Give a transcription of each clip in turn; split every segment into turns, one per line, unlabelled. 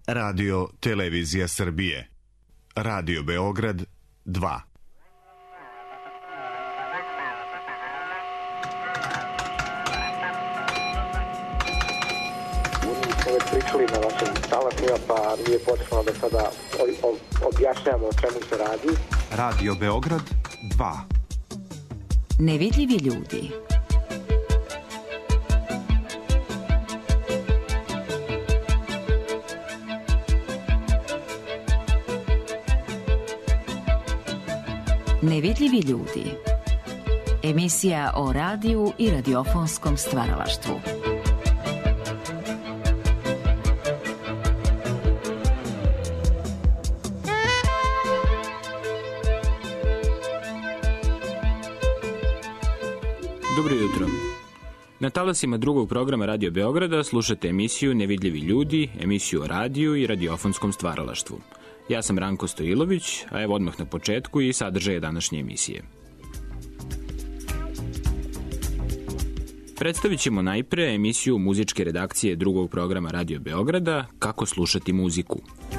Radio Televizija Srbije. Radio Beograd 2.
Već pričali na vašim talasima, pa nije potrebno da sada objašnjamo o čemu se radi.
Radio Beograd 2.
Nevidljivi ljudi. Nevidljivi ljudi. Emisija o radiju i radiofonskom stvaralaštvu.
Dobro jutro. Na talasima drugog programa Radio Beograda slušate emisiju Nevidljivi ljudi, emisiju o radiju i radiofonskom stvaralaštvu. Ja sam Ranko Stojilović, a evo odmah na početku i sadržaje današnje emisije. Predstavit ćemo najpre emisiju muzičke redakcije drugog programa Radio Beograda Kako slušati muziku.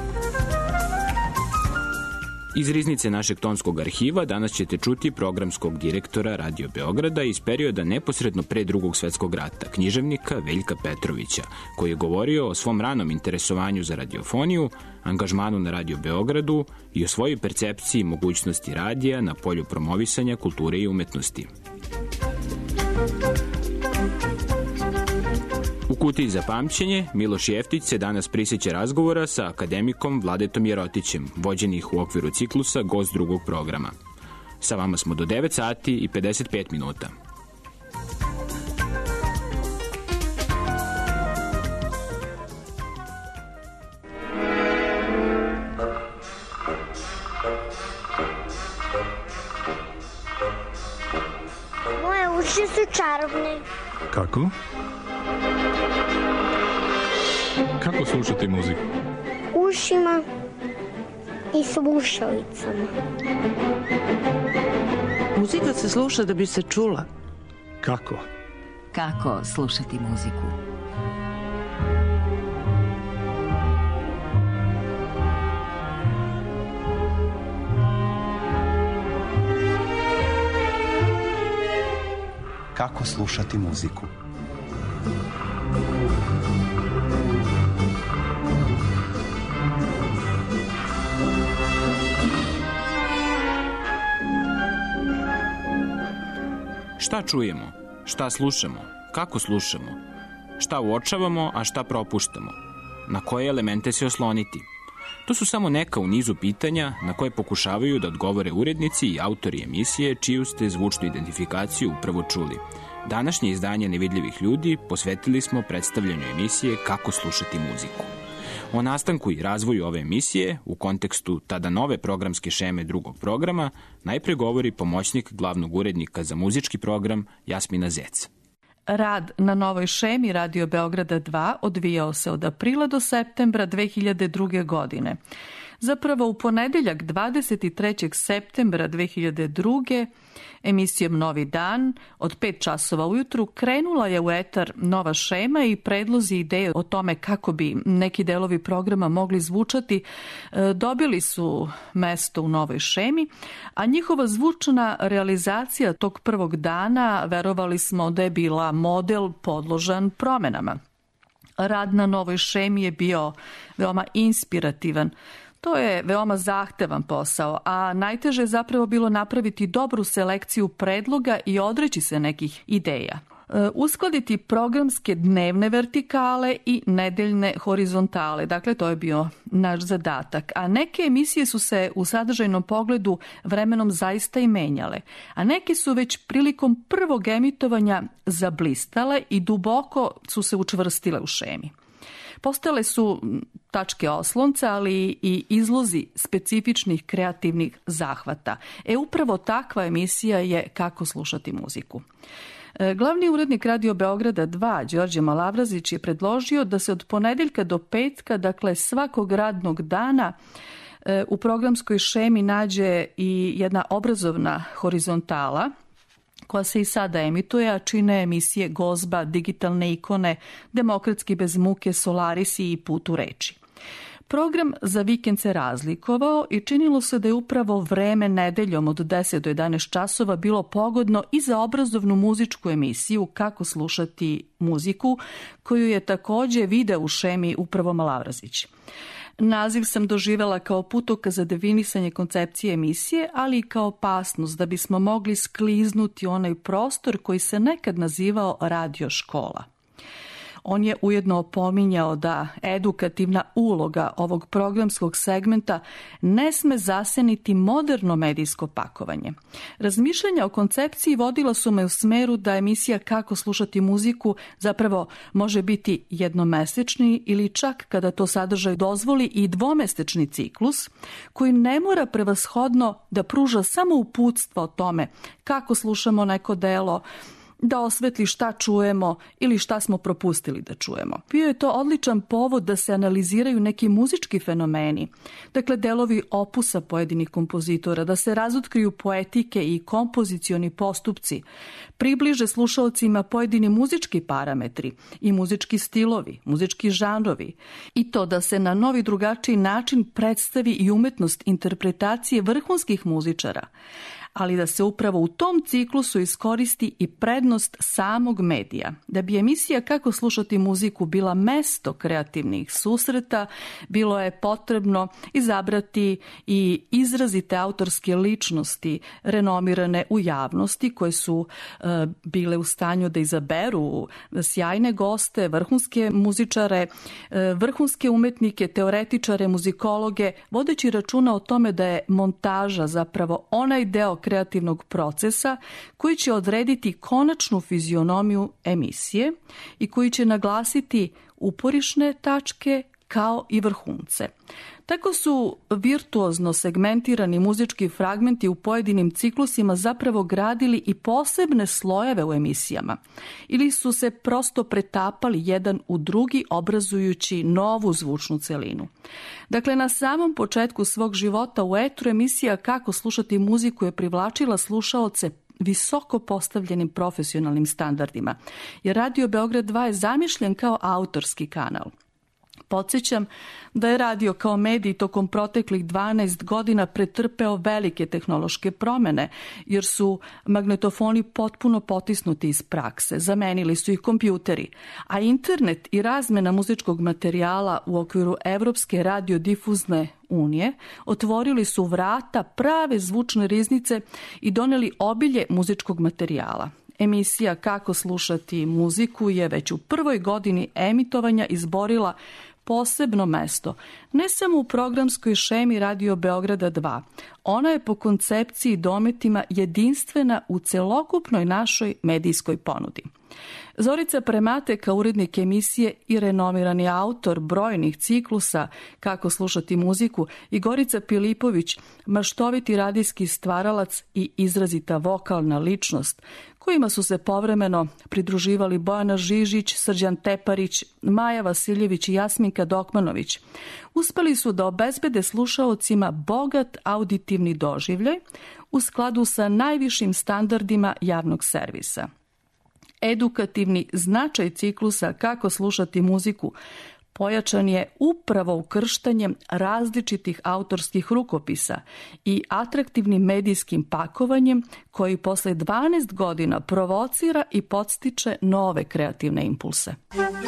Iz riznice našeg tonskog arhiva danas ćete čuti programskog direktora Radio Beograda iz perioda neposredno pre Drugog svetskog rata, književnika Veljka Petrovića, koji je govorio o svom ranom interesovanju za radiofoniju, angažmanu na Radio Beogradu i o svojoj percepciji mogućnosti radija na polju promovisanja kulture i umetnosti. U kutiji za pamćenje, Miloš Jeftić se danas prisjeća razgovora sa akademikom Vladetom Jerotićem, vođenih u okviru ciklusa Gost drugog programa. Sa vama smo do 9 sati i 55 minuta.
Moje uši su čarobne.
Kako? Kako slušate muziku?
Ušima i slušalicama.
Muzika se sluša da bi se čula.
Kako?
Kako slušati muziku?
Kako slušati muziku?
Šta čujemo? Šta slušamo? Kako slušamo? Šta uočavamo, a šta propuštamo? Na koje elemente se osloniti? To su samo neka u nizu pitanja na koje pokušavaju da odgovore urednici i autori emisije čiju ste zvučnu identifikaciju upravo čuli. Današnje izdanje Nevidljivih ljudi posvetili smo predstavljanju emisije Kako slušati muziku. O nastanku i razvoju ove emisije, u kontekstu tada nove programske šeme drugog programa, najpre govori pomoćnik glavnog urednika za muzički program Jasmina Zec.
Rad na novoj šemi Radio Beograda 2 odvijao se od aprila do septembra 2002. godine. Zapravo u ponedeljak 23. septembra 2002. emisijom Novi dan od 5 časova ujutru krenula je u etar nova šema i predlozi ideje o tome kako bi neki delovi programa mogli zvučati dobili su mesto u novoj šemi, a njihova zvučna realizacija tog prvog dana verovali smo da je bila model podložan promenama. Rad na novoj šemi je bio veoma inspirativan. To je veoma zahtevan posao, a najteže je zapravo bilo napraviti dobru selekciju predloga i odreći se nekih ideja. Uskladiti programske dnevne vertikale i nedeljne horizontale, dakle to je bio naš zadatak. A neke emisije su se u sadržajnom pogledu vremenom zaista i menjale, a neke su već prilikom prvog emitovanja zablistale i duboko su se učvrstile u šemi. Postale su tačke oslonca, ali i izlozi specifičnih kreativnih zahvata. Upravo takva emisija je Kako slušati muziku. Glavni urednik Radio Beograda 2, Đorđe Malavrazić, je predložio da se od ponedeljka do petka, dakle svakog radnog dana, u programskoj šemi nađe i jedna obrazovna horizontala, koja se i sada emituje, a čine emisije Gozba, Digitalne ikone, Demokratski bez muke, Solarisi i Put u reči. Program za vikend se razlikovao i činilo se da je upravo vreme nedeljom od 10 do 11 časova bilo pogodno i za obrazovnu muzičku emisiju Kako slušati muziku, koju je takođe video u šemi upravo Malavrazić. Naziv sam doživela kao putokaz za definisanje koncepcije emisije, ali i kao opasnost da bismo mogli skliznuti u onaj prostor koji se nekad nazivao radio škola. On je ujedno opominjao da edukativna uloga ovog programskog segmenta ne sme zaseniti moderno medijsko pakovanje. Razmišljanja o koncepciji vodila su me u smeru da emisija Kako slušati muziku zapravo može biti jednomesečni ili čak, kada to sadržaj dozvoli, i dvomesečni ciklus koji ne mora prevashodno da pruža samo uputstva o tome kako slušamo neko delo, da osvetli šta čujemo ili šta smo propustili da čujemo. Bio je to odličan povod da se analiziraju neki muzički fenomeni, dakle delovi opusa pojedinih kompozitora, da se razotkriju poetike i kompozicioni postupci, približe slušaocima pojedini muzički parametri i muzički stilovi, muzički žanrovi, i to da se na novi drugačiji način predstavi i umetnost interpretacije vrhunskih muzičara, ali da se upravo u tom ciklusu iskoristi i prednost samog medija. Da bi emisija Kako slušati muziku bila mesto kreativnih susreta, bilo je potrebno izabrati i izrazite autorske ličnosti renomirane u javnosti, koje su bile u stanju da izaberu sjajne goste, vrhunske muzičare, vrhunske umetnike, teoretičare, muzikologe, vodeći računa o tome da je montaža zapravo onaj deo kreativnog procesa koji će odrediti konačnu fizionomiju emisije i koji će naglasiti uporišne tačke kao i vrhunce. Tako su virtuozno segmentirani muzički fragmenti u pojedinim ciklusima zapravo gradili i posebne slojeve u emisijama ili su se prosto pretapali jedan u drugi, obrazujući novu zvučnu celinu. Dakle, na samom početku svog života u etru emisija Kako slušati muziku je privlačila slušaoce visoko postavljenim profesionalnim standardima, jer Radio Beograd 2 je zamišljen kao autorski kanal. Podsjećam da je radio kao medij tokom proteklih 12 godina pretrpeo velike tehnološke promene, jer su magnetofoni potpuno potisnuti iz prakse, zamenili su ih kompjuteri, a internet i razmena muzičkog materijala u okviru Evropske radiodifuzne unije otvorili su vrata prave zvučne riznice i doneli obilje muzičkog materijala. Emisija Kako slušati muziku je već u prvoj godini emitovanja izborila posebno mesto, ne samo u programskoj šemi Radio Beograda 2. Ona je po koncepciji i dometima jedinstvena u celokupnoj našoj medijskoj ponudi. Zorica Premate, kao urednik emisije i renomirani autor brojnih ciklusa Kako slušati muziku, i Gorica Pilipović, maštoviti radijski stvaralac i izrazita vokalna ličnost, kojima su se povremeno pridruživali Bojana Žižić, Srđan Teparić, Maja Vasiljević i Jasminka Dokmanović, uspeli su da obezbede slušaocima bogat auditivni doživljaj u skladu sa najvišim standardima javnog servisa. Edukativni značaj ciklusa Kako slušati muziku pojačan je upravo ukrštanjem različitih autorskih rukopisa i atraktivnim medijskim pakovanjem koji posle 12 godina provocira i podstiče nove kreativne impulse.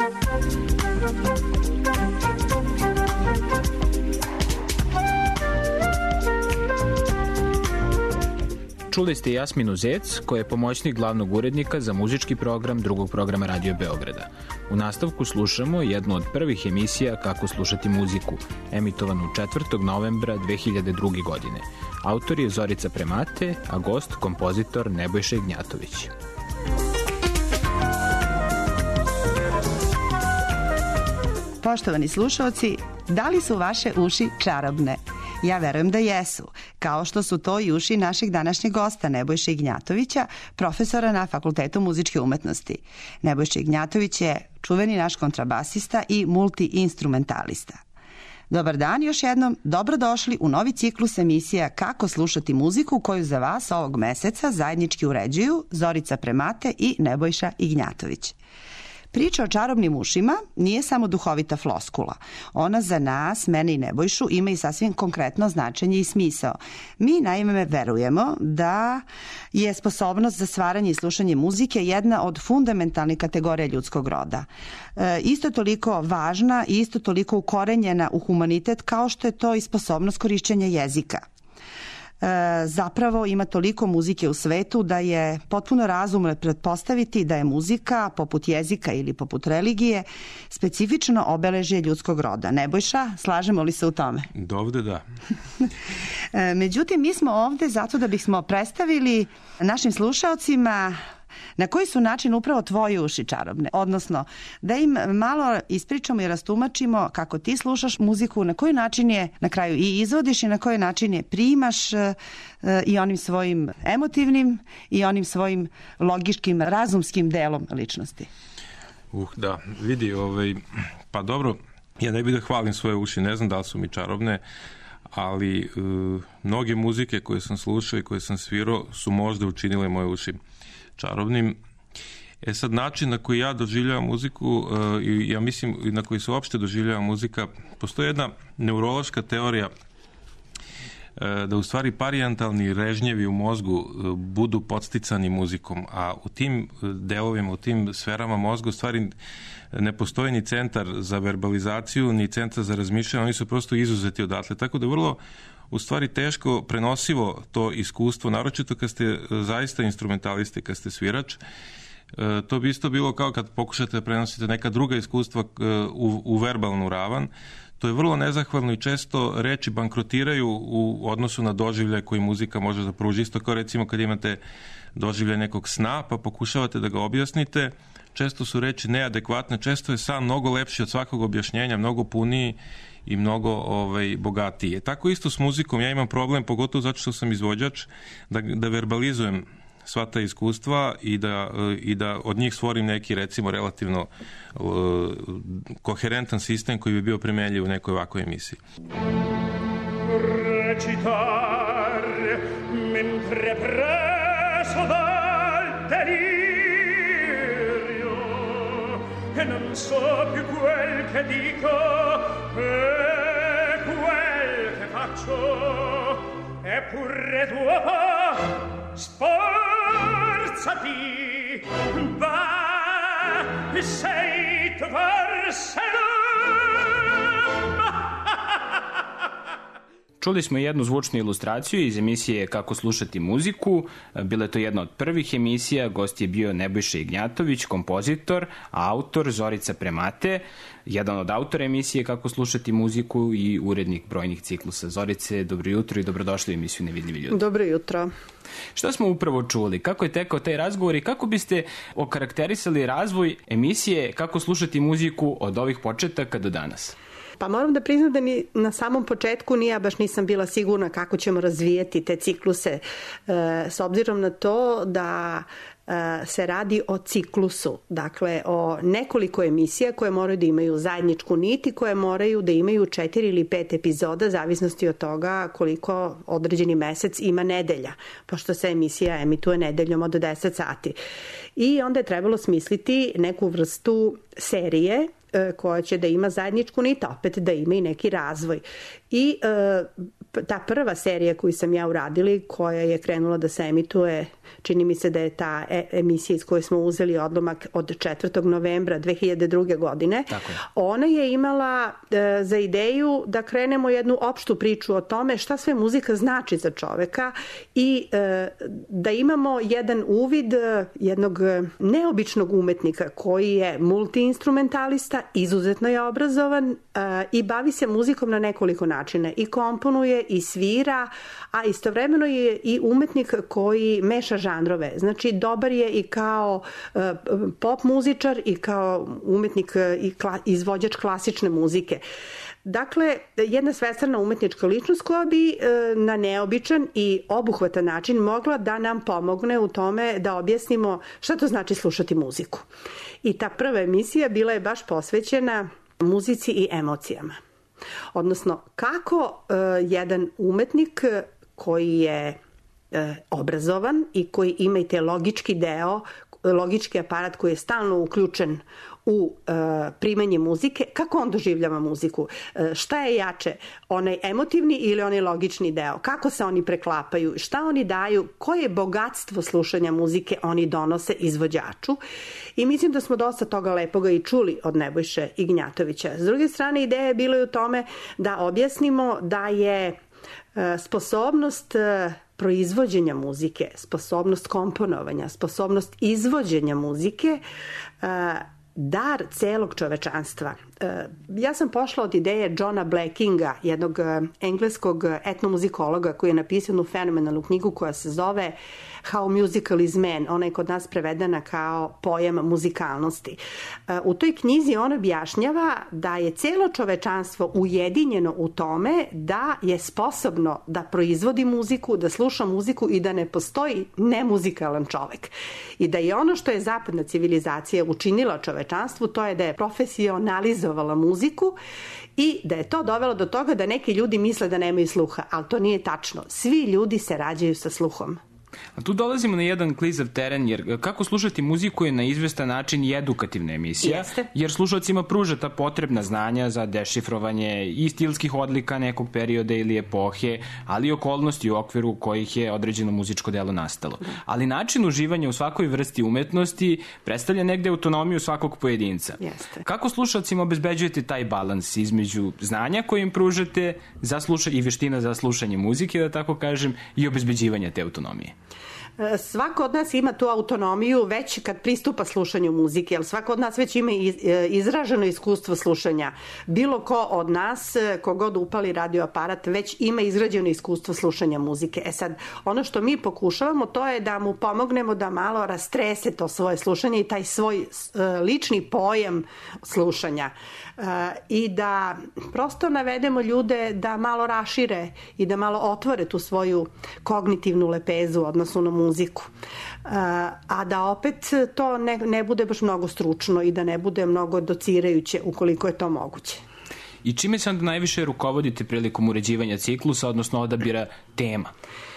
Čuli ste Jasminu Zec, koja je pomoćnik glavnog urednika za muzički program drugog programa Radio Beograda. U nastavku slušamo jednu od prvih emisija Kako slušati muziku, emitovanu 4. novembra 2002. godine. Autor je Zorica Premate, a gost kompozitor Nebojša Ignjatović.
Poštovani slušaoci, da li su vaše uši čarobne? Ja verujem da jesu, kao što su to i uši našeg današnjeg gosta Nebojše Ignjatovića, profesora na Fakultetu muzičke umetnosti. Nebojša Ignjatović je čuveni naš kontrabasista i multiinstrumentalista. Dobar dan još jednom, dobrodošli u novi ciklus emisija Kako slušati muziku, koju za vas ovog meseca zajednički uređuju Zorica Premate i Nebojša Ignjatović. Priča o čarobnim ušima nije samo duhovita floskula. Ona za nas, mene i Nebojšu, ima i sasvim konkretno značenje i smisao. Mi naime verujemo da je sposobnost za stvaranje i slušanje muzike jedna od fundamentalnih kategorija ljudskog roda. Isto toliko važna i isto toliko ukorenjena u humanitet kao što je to i sposobnost korišćenja jezika. Zapravo ima toliko muzike u svetu da je potpuno razumno pretpostaviti da je muzika, poput jezika ili poput religije, specifično obeležje ljudskog roda. Nebojša, slažemo li se u tome?
Dovde da.
Međutim, mi smo ovde zato da bismo predstavili našim slušaocima na koji su način upravo tvoje uši čarobne, odnosno da im malo ispričamo i rastumačimo kako ti slušaš muziku, na koji način je na kraju i izvodiš i na koji način je primaš i onim svojim emotivnim i onim svojim logičkim, razumskim delom ličnosti.
Da, vidi, pa dobro, ja ne bih da hvalim svoje uši, ne znam da li su mi čarobne, ali mnoge muzike koje sam slušao i koje sam svirao su možda učinile moje uši čarobnim. Sad, način na koji ja doživljavam muziku i ja mislim na koji se uopšte doživljava muzika, postoji jedna neurološka teorija da u stvari parijentalni režnjevi u mozgu budu podsticani muzikom, a u tim delovima, u tim sferama mozga u stvari ne postoji ni centar za verbalizaciju, ni centar za razmišljanje, oni su prosto izuzeti odatle, tako da vrlo u stvari teško prenosivo to iskustvo, naročito kad ste zaista instrumentalisti, kad ste svirač. To bi isto bilo kao kad pokušate da prenosite neka druga iskustva u verbalnu ravan. To je vrlo nezahvalno i često reči bankrotiraju u odnosu na doživljaj koji muzika može da pruži. Isto kao recimo kad imate doživljaj nekog sna pa pokušavate da ga objasnite, često su reči neadekvatne, često je san mnogo lepši od svakog objašnjenja, mnogo puniji i mnogo bogatije. Tako isto s muzikom, ja imam problem, pogotovo zato što sam izvođač, da verbalizujem sva ta iskustva i da od njih stvorim neki, recimo, relativno koherentan sistem koji bi bio primenljiv u nekoj ovakvoj emisiji.
Recitare mentre preso dal delirio e non so più quel che dico e quel che faccio eppure dopo sforzati va sei tu forse
Čuli smo jednu zvučnu ilustraciju iz emisije Kako slušati muziku. Bila je to jedna od prvih emisija. Gost je bio Nebojša Ignjatović, kompozitor, a autor Zorica Premate, jedan od autora emisije Kako slušati muziku i urednik brojnih ciklusa. Zorice, dobro jutro i dobrodošli u emisiju Nevidljivi ljudi.
Dobro jutro.
Šta smo upravo čuli? Kako je tekao taj razgovor i kako biste okarakterisali razvoj emisije Kako slušati muziku od ovih početaka do danas?
Pa moram da priznam da ni na samom početku ja baš nisam bila sigurna kako ćemo razvijeti te cikluse, s obzirom na to da se radi o ciklusu, dakle o nekoliko emisija koje moraju da imaju zajedničku nit i koje moraju da imaju 4 ili 5 epizoda, zavisnosti od toga koliko određeni mesec ima nedelja, pošto se emisija emituje nedeljom od 10 sati. I onda je trebalo smisliti neku vrstu serije koja će da ima zajedničku nit, opet da ima i neki razvoj. I ta prva serija koju sam ja uradila, koja je krenula da se emituje, čini mi se da je ta emisija iz koje smo uzeli odlomak od 4. novembra 2002. godine. Ona je imala za ideju da krenemo jednu opštu priču o tome šta sve muzika znači za čoveka i da imamo jedan uvid jednog neobičnog umetnika koji je multiinstrumentalista, izuzetno je obrazovan i bavi se muzikom na nekoliko načina. I komponuje, i svira, a istovremeno je i umetnik koji meša žanrove. Znači, dobar je i kao pop muzičar i kao umetnik i izvođač klasične muzike. Dakle, jedna svestrana umetnička ličnost koja bi na neobičan i obuhvatan način mogla da nam pomogne u tome da objasnimo šta to znači slušati muziku. I ta prva emisija bila je baš posvećena muzici i emocijama. Odnosno, kako jedan umetnik koji je obrazovan i koji ima i te logički deo, logički aparat koji je stalno uključen u primanje muzike, kako on doživljava muziku, šta je jače, onaj emotivni ili onaj logični deo, kako se oni preklapaju, šta oni daju, koje bogatstvo slušanja muzike oni donose izvođaču. I mislim da smo dosta toga lepoga i čuli od Nebojše Ignjatovića. S druge strane, ideja je bila i u tome da objasnimo da je sposobnost proizvođenja muzike, sposobnost komponovanja, sposobnost izvođenja muzike dar celog čovečanstva. Ja sam pošla od ideje Johna Blackinga, jednog engleskog etnomuzikologa koji je napisao jednu fenomenalnu knjigu koja se zove How Musical is Man. Ona je kod nas prevedena kao pojam muzikalnosti. U toj knjizi on objašnjava da je celo čovečanstvo ujedinjeno u tome da je sposobno da proizvodi muziku, da sluša muziku i da ne postoji nemuzikalan čovek. I da je ono što je zapadna civilizacija učinila čovečanstvu, to je da je profesionalizovala muziku i da je to dovelo do toga da neki ljudi misle da nemaju sluha, ali to nije tačno. Svi ljudi se rađaju sa sluhom.
A tu dolazimo na jedan klizav teren, jer kako slušati muziku je na izvestan način i edukativna emisija,
Jeste.
jer slušalcima pruža ta potrebna znanja za dešifrovanje i stilskih odlika nekog perioda ili epohe, ali i okolnosti u okviru kojih je određeno muzičko delo nastalo. Ali način uživanja u svakoj vrsti umetnosti predstavlja negde autonomiju svakog pojedinca.
Jeste.
Kako slušalcima obezbeđujete taj balans između znanja koje im pružate za slušanje i veština za slušanje muzike, da tako kažem, i obezbeđivanja te autonomije?
Svako od nas ima tu autonomiju već kad pristupa slušanju muzike, jer svako od nas već ima izraženo iskustvo slušanja. Bilo ko od nas, kogod upali radioaparat, već ima izgrađeno iskustvo slušanja muzike. E sad, ono što mi pokušavamo, to je da mu pomognemo da malo rastrese to svoje slušanje i taj svoj lični pojam slušanja. I da prosto navedemo ljude da malo rašire i da malo otvore tu svoju kognitivnu lepezu odnosno na muziku. A da opet to ne bude baš mnogo stručno i da ne bude mnogo docirajuće ukoliko je to moguće.
I čime se onda najviše rukovodite prilikom uređivanja ciklusa, odnosno odabira tema?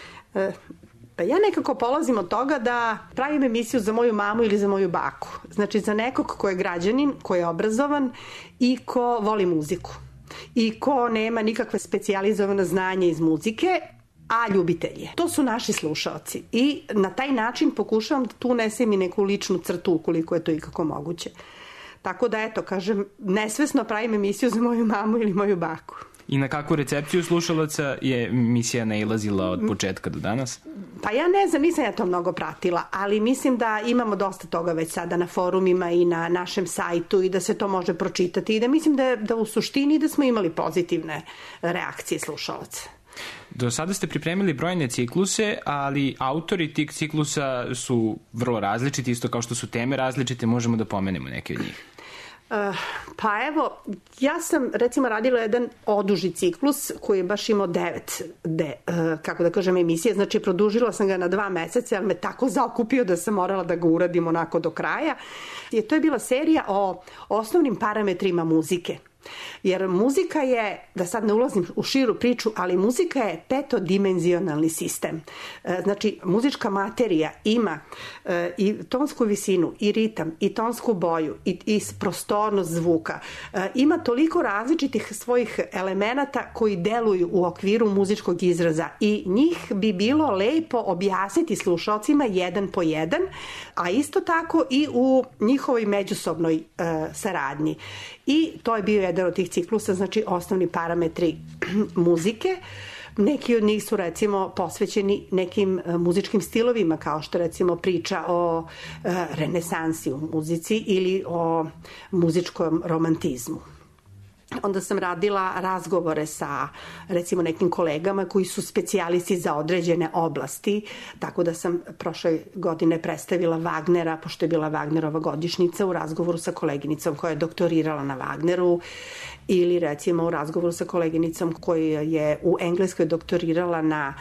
Pa ja nekako polazim od toga da pravim emisiju za moju mamu ili za moju baku. Znači za nekog ko je građanin, ko je obrazovan i ko voli muziku. I ko nema nikakve specijalizovane znanje iz muzike, a ljubitelj je. To su naši slušaoci. I na taj način pokušavam da tu unesem i neku ličnu crtu ukoliko je to ikako moguće. Tako da eto, kažem, nesvesno pravim emisiju za moju mamu ili moju baku.
I na kakvu recepciju slušalaca je emisija nailazila od početka do danas?
Pa ja ne znam, nisam ja to mnogo pratila, ali mislim da imamo dosta toga već sada na forumima i na našem sajtu i da se to može pročitati i da mislim da u suštini da smo imali pozitivne reakcije slušalaca.
Do sada ste pripremili brojne cikluse, ali autori tih ciklusa su vrlo različiti, isto kao što su teme različite, možemo da pomenemo neke od njih.
Pa evo, ja sam recimo radila jedan oduži ciklus koji je baš imao 9 kako da kažem emisije, znači produžila sam ga na 2 meseca, ali me tako zaokupio da sam morala da ga uradim onako do kraja. I to je bila serija o osnovnim parametrima muzike. Jer muzika je, da sad ne ulazim u širu priču, ali muzika je petodimenzionalni sistem. Znači, muzička materija ima i tonsku visinu, i ritam, i tonsku boju, i prostornost zvuka. Ima toliko različitih svojih elemenata koji deluju u okviru muzičkog izraza i njih bi bilo lepo objasniti slušalcima jedan po jedan, a isto tako i u njihovoj međusobnoj saradnji. I to je bio jedan od tih ciklusa, znači osnovni parametri muzike. Neki od njih su recimo posvećeni nekim muzičkim stilovima, kao što recimo priča o renesansi u muzici ili o muzičkom romantizmu. Onda sam radila razgovore sa recimo nekim kolegama koji su specijalisti za određene oblasti, tako da sam prošle godine predstavila Wagnera, pošto je bila Wagnerova godišnjica, u razgovoru sa koleginicom koja je doktorirala na Wagneru, ili recimo u razgovoru sa koleginicom koja je u Engleskoj doktorirala na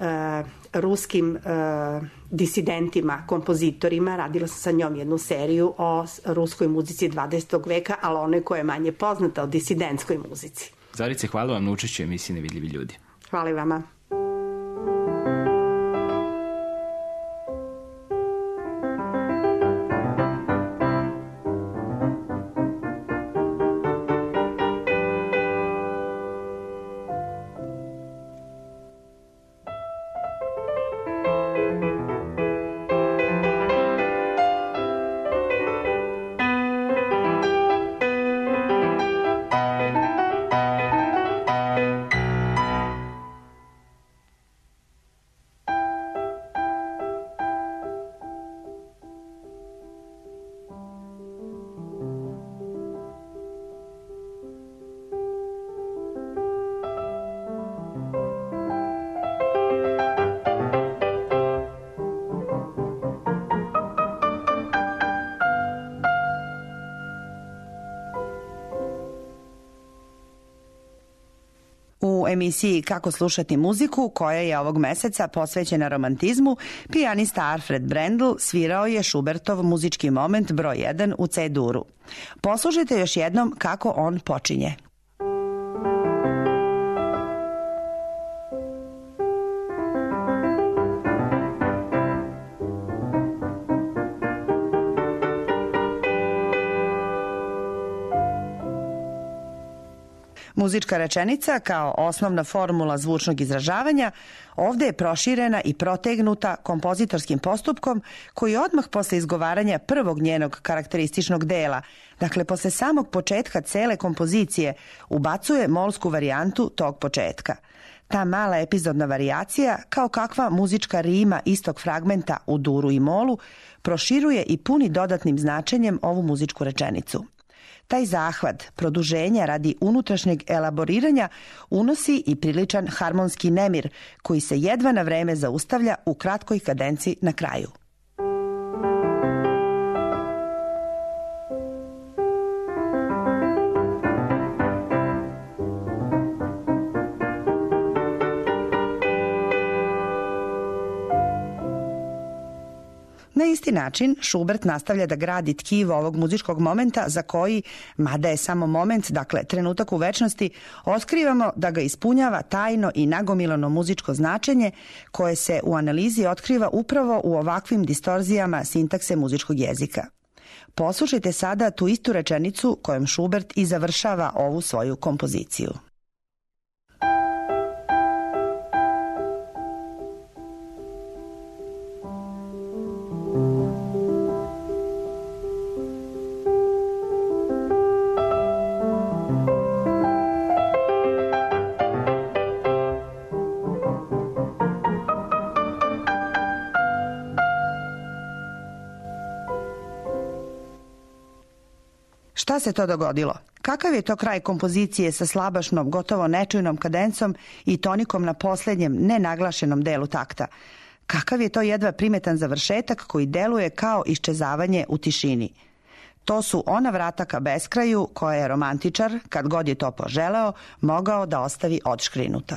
ruskim disidentima, kompozitorima. Radila sam sa njom jednu seriju o ruskoj muzici 20. veka, ali onoj koja je manje poznata, o disidentskoj muzici.
Zorice, hvala vam na učešću emisiji Nevidljivi ljudi.
Hvala i vama.
U emisiji Kako slušati muziku, koja je ovog meseca posvećena romantizmu, pijanista Alfred Brendel svirao je Schubertov muzički moment broj 1 u C-duru. Poslušajte još jednom kako on počinje. Muzička rečenica kao osnovna formula zvučnog izražavanja ovde je proširena i protegnuta kompozitorskim postupkom koji odmah posle izgovaranja prvog njenog karakterističnog dela, dakle posle samog početka cele kompozicije, ubacuje molsku varijantu tog početka. Ta mala epizodna varijacija, kao kakva muzička rima istog fragmenta u duru i molu, proširuje i puni dodatnim značenjem ovu muzičku rečenicu. Taj zahvat produženja radi unutrašnjeg elaboriranja unosi i priličan harmonski nemir koji se jedva na vreme zaustavlja u kratkoj kadenci na kraju. Na isti način, Schubert nastavlja da gradi tkivo ovog muzičkog momenta za koji, mada je samo moment, dakle trenutak u večnosti, otkrivamo da ga ispunjava tajno i nagomilano muzičko značenje koje se u analizi otkriva upravo u ovakvim distorzijama sintakse muzičkog jezika. Poslušajte sada tu istu rečenicu kojom Schubert i završava ovu svoju kompoziciju. Šta se to dogodilo? Kakav je to kraj kompozicije sa slabašnom, gotovo nečujnom kadencom i tonikom na poslednjem, nenaglašenom delu takta? Kakav je to jedva primetan završetak koji deluje kao iščezavanje u tišini? To su ona vrata ka beskraju koje je romantičar, kad god je to poželeo, mogao da ostavi odškrinuta.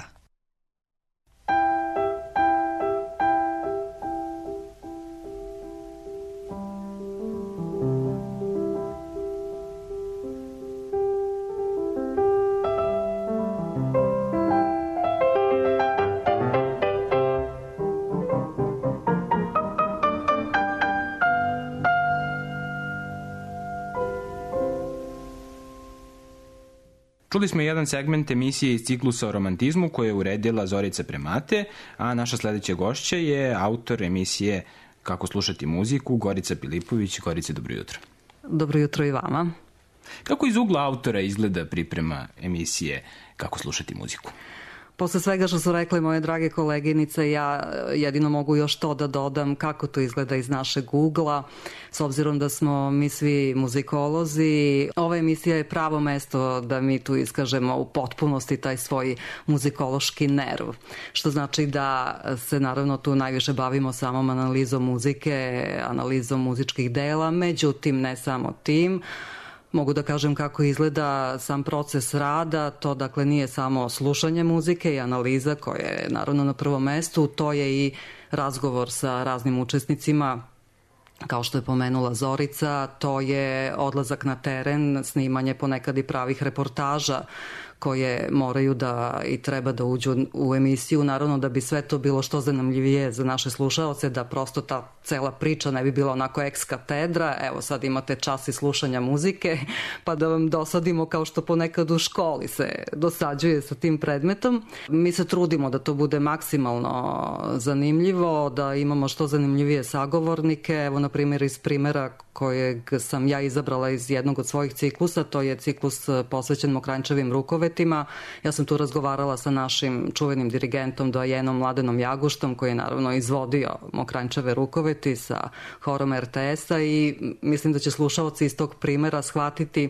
Čuli smo jedan segment emisije iz ciklusa o romantizmu koje je uredila Zorica Premate, a naša sledeća gošća je autor emisije Kako slušati muziku, Gorica Pilipović. Gorice, dobro jutro.
Dobro jutro i vama.
Kako iz ugla autora izgleda priprema emisije Kako slušati muziku?
Posle svega što su rekli moje drage koleginice, ja jedino mogu još to da dodam kako to izgleda iz našeg ugla. S obzirom da smo mi svi muzikolozi, ova emisija je pravo mesto da mi tu iskažemo u potpunosti taj svoj muzikološki nerv. Što znači da se naravno tu najviše bavimo samom analizom muzike, analizom muzičkih dela, međutim ne samo tim. Mogu da kažem kako izgleda sam proces rada, to dakle nije samo slušanje muzike i analiza koja je naravno na prvom mestu, to je i razgovor sa raznim učesnicima, kao što je pomenula Zorica, to je odlazak na teren, snimanje ponekad i pravih reportaža koje moraju da i treba da uđu u emisiju, naravno da bi sve to bilo što zanimljivije za naše slušaoce, da prosto ta cela priča ne bi bila onako ex katedra, evo sad imate čas i slušanja muzike, pa da vam dosadimo kao što ponekad u školi se dosađuje sa tim predmetom. Mi se trudimo da to bude maksimalno zanimljivo, da imamo što zanimljivije sagovornike, evo na primjer iz primjera kojeg sam ja izabrala iz jednog od svojih ciklusa, to je ciklus posvećen Mokranjčevim rukovetima. Ja sam tu razgovarala sa našim čuvenim dirigentom, doajenom Mladenom Jaguštom, koji je naravno izvodio Mokranjčeve rukoveti sa horom RTS-a i mislim da će slušaoci iz tog primjera shvatiti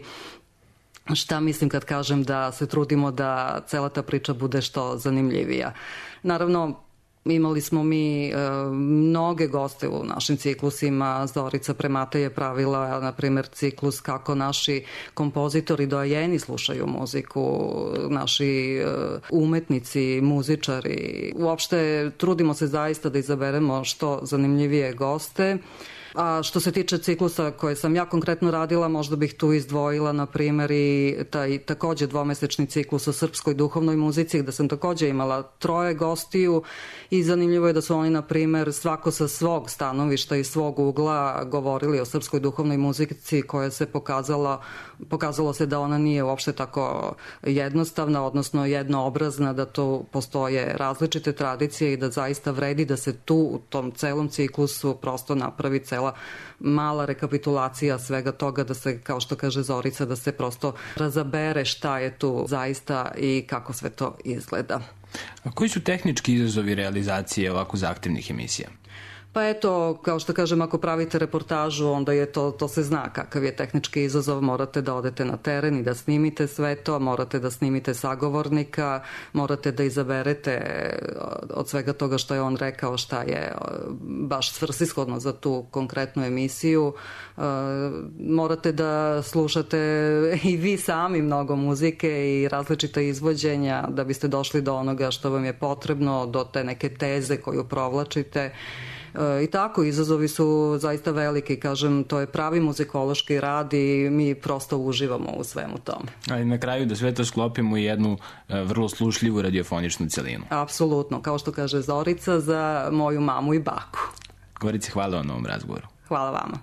šta mislim kad kažem da se trudimo da cela ta priča bude što zanimljivija. Naravno, Imali smo mi mnoge goste u našim ciklusima. Zorica Premata je pravila, na primjer, ciklus kako naši kompozitori, doajeni slušaju muziku, naši umetnici, muzičari. Uopšte trudimo se zaista da izaberemo što zanimljivije goste. A što se tiče ciklusa koje sam ja konkretno radila, možda bih tu izdvojila, na primjer, i taj takođe dvomesečni ciklus o srpskoj duhovnoj muzici, gde sam takođe imala 3 gostiju i zanimljivo je da su oni, na primjer, svako sa svog stanovišta i svog ugla govorili o srpskoj duhovnoj muzici koja se pokazalo se da ona nije uopšte tako jednostavna, odnosno jednoobrazna, da tu postoje različite tradicije i da zaista vredi da se tu u tom celom ciklusu prosto napravi cela mala rekapitulacija svega toga, da se, kao što kaže Zorica, da se prosto razabere šta je tu zaista i kako sve to izgleda.
A koji su tehnički izazovi realizacije ovako zahtevnih emisija?
Pa eto, kao što kažem, ako pravite reportažu, onda je to se zna kakav je tehnički izazov, morate da odete na teren i da snimite sve to, morate da snimite sagovornika, morate da izaberete od svega toga što je on rekao šta je baš svrsishodno za tu konkretnu emisiju. Morate da slušate i vi sami mnogo muzike i različita izvođenja da biste došli do onoga što vam je potrebno, do te neke teze koju provlačite. I tako, izazovi su zaista veliki, kažem, to je pravi muzikološki rad i mi prosto uživamo u svemu tome.
Ali na kraju da sve to sklopimo u jednu vrlo slušljivu radiofoničnu celinu.
Apsolutno, kao što kaže Zorica, za moju mamu i baku.
Gorice, hvala vam na ovom razgovoru.
Hvala vama.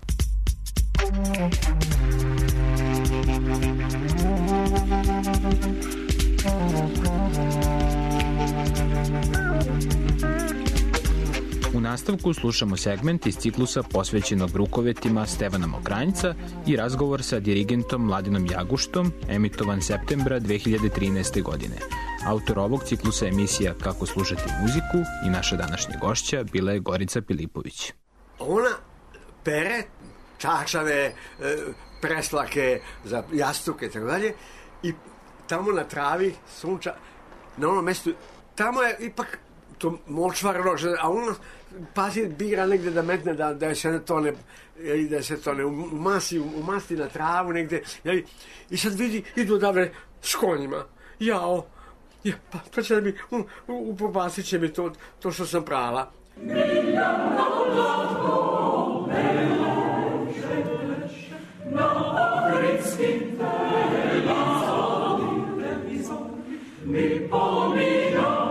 U nastavku slušamo segment iz ciklusa posvećenog rukovetima Stevana Mokranjca i razgovor sa dirigentom Mladinom Jaguštom, emitovan septembra 2013. godine. Autor ovog ciklusa emisija Kako slušati muziku i naša današnja gošća bila je Gorica Pilipović.
Ona pere čačave, preslake za jastuke i tako dalje i tamo na travi sunča, na onom mestu, tamo je ipak to močvarno, a ono pazi, bira negde da metne da se to ne umasti na travu negde, i sad vidi, idu odavde s konjima, pa će da mi, upobacit će mi to što sam prala. Mi pomina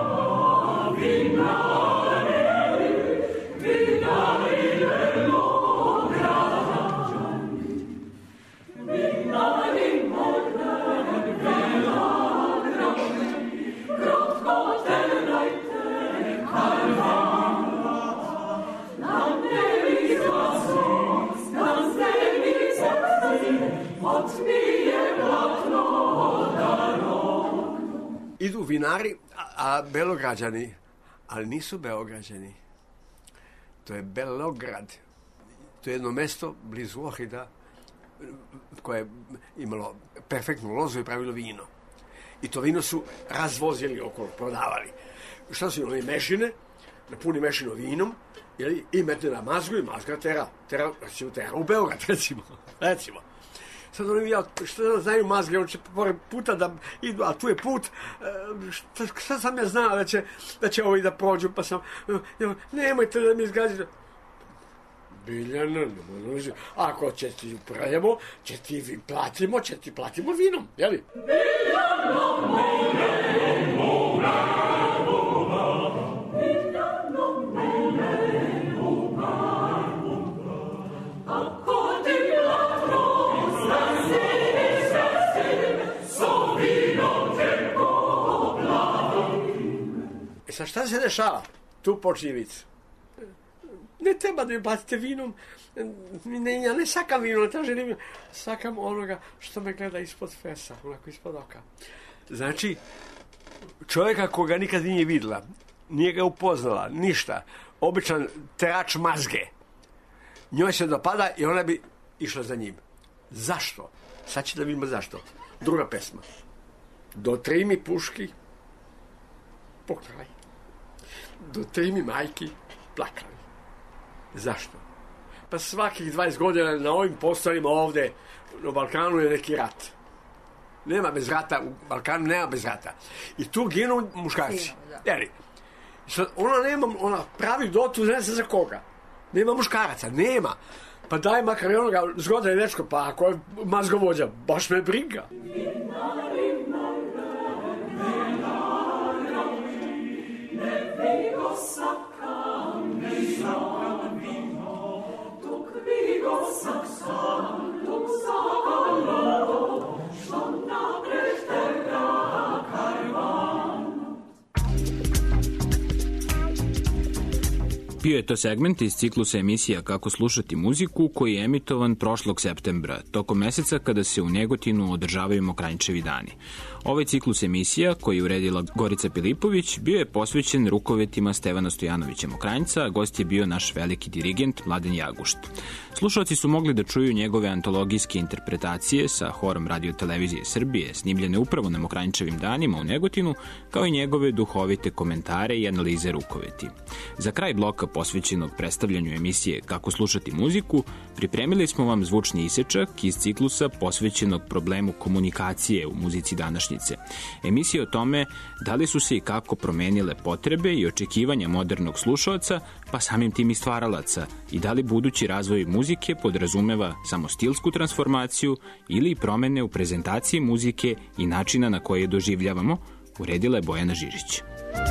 idu vinari, a Belograđani, ali nisu Beograđani. To je Belograd. To je jedno mesto blizu Ohrida koje je imalo perfektnu lozu i pravilo vino. I to vino su razvozili okolo, prodavali. Šta su imali? Mešine, napuni mešinu vinom i metne na mazgu i mazga tera u Beograd, recimo. Sad oni što znaju mazge, on će pored puta da idu, a tu je put, šta sam ja znao da će ovi da prođu, pa sam, nemojte da mi izgađate. Biljana, ako će ti upravljamo, će ti platimo vinom, jeli? Biljana, Sa šta se dešava? Tu počinje vic. Ne treba da mi bacite vinom, ja ne sakam vino, ne tražem vino, sakam onoga što me gleda ispod fesa, onako ispod oka. Znači, čovjeka koga nikad nije videla, nije ga upoznala, ništa, običan terač mazge, njoj se dopada i ona bi išla za njim. Zašto? Sad će da vidimo zašto. Druga pesma. Dotri mi puški po kraj. do 3 mi majki plakali. Zašto? Pa svakih 20 godina na ovim prostorima ovde na Balkanu je neki rat. Nema bez rata, u Balkanu nema bez rata. I tu ginu muškarci. Ona pravi dotu, ne znam za koga. Nema muškaraca, nema. Pa daj makar i onoga zgoda i dečko, pa ako je mazgovođa, baš me briga.
Bio je to segment iz ciklusa emisija Kako slušati muziku, koji je emitovan prošlog septembra, tokom meseca kada se u Negotinu održavaju Mokranjčevi dani. Ovaj ciklus emisija, koji je uredila Gorica Pilipović, bio je posvećen rukovetima Stevana Stojanovića Mokranjca, a gost je bio naš veliki dirigent Mladen Jagušt. Slušalci su mogli da čuju njegove antologijske interpretacije sa horom Radio-televizije Srbije, snimljene upravo na Mokranjčevim danima u Negotinu, kao i njegove duhovite komentare i analize rukoveti. Za kraj bloka posvećenog predstavljanju emisije Kako slušati muziku, pripremili smo vam zvučni isečak iz ciklusa posvećenog problemu komunikacije u muzici današnjice. Emisija o tome da li su se i kako promenile potrebe i očekivanja modernog slušaoca, pa samim tim i stvaralaca, i da li budući razvoj muzike podrazumeva samo stilsku transformaciju ili promene u prezentaciji muzike i načina na koje je doživljavamo, uredila je Bojana Žižić.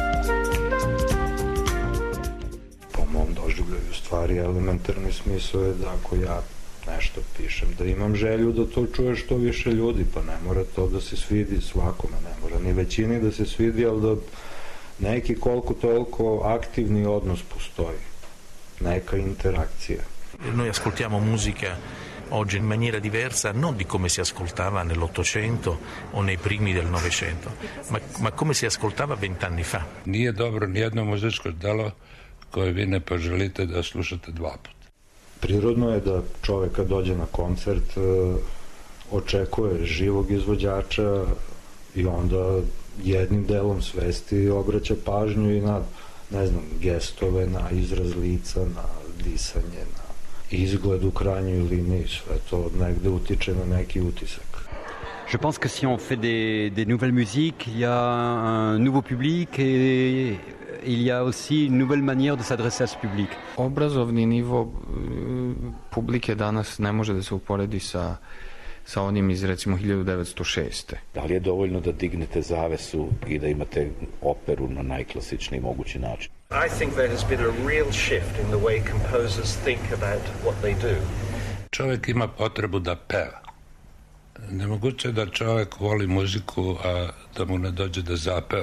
Mom doživljaju stvari, elementarni smisao je da ako ja nešto pišem, da imam želju da to čuje što više ljudi, pa ne mora to da se svidi svakome, ne mora ni većini da se svidi, ali da neki koliko toliko aktivni odnos postoji, neka interakcija.
Noi ascoltiamo musica oggi in maniera diversa, non di come si ascoltava nell'Ottocento o nei primi del Novecento, ma come si ascoltava 20 anni fa.
Nije dobro nijedno muzičko delo koje vi ne poželite da slušate 2 puta.
Prirodno je da čovek kad dođe na koncert očekuje živog izvođača i onda jednim delom svesti obraća pažnju i na, ne znam, gestove, na izraz lica, na disanje, na izgled u krajnjoj liniji, sve to negde utiče na neki utisak.
Je pense que si on fait des nouvelles musiques, il y a un nouveau public et il y a aussi une nouvelle manière de s'adresser à ce public.
Obrazovni nivo publike danas ne može da se uporedi sa onim iz recimo 1906.
Da li je dovoljno da dignete zavesu i da imate operu na najklasičniji mogući način?
I think there has been a real shift in the way composers think about what they do.
Čovjek ima potrebu da peva. Nemoguće je da čovjek voli muziku, a da mu ne dođe da zapeva.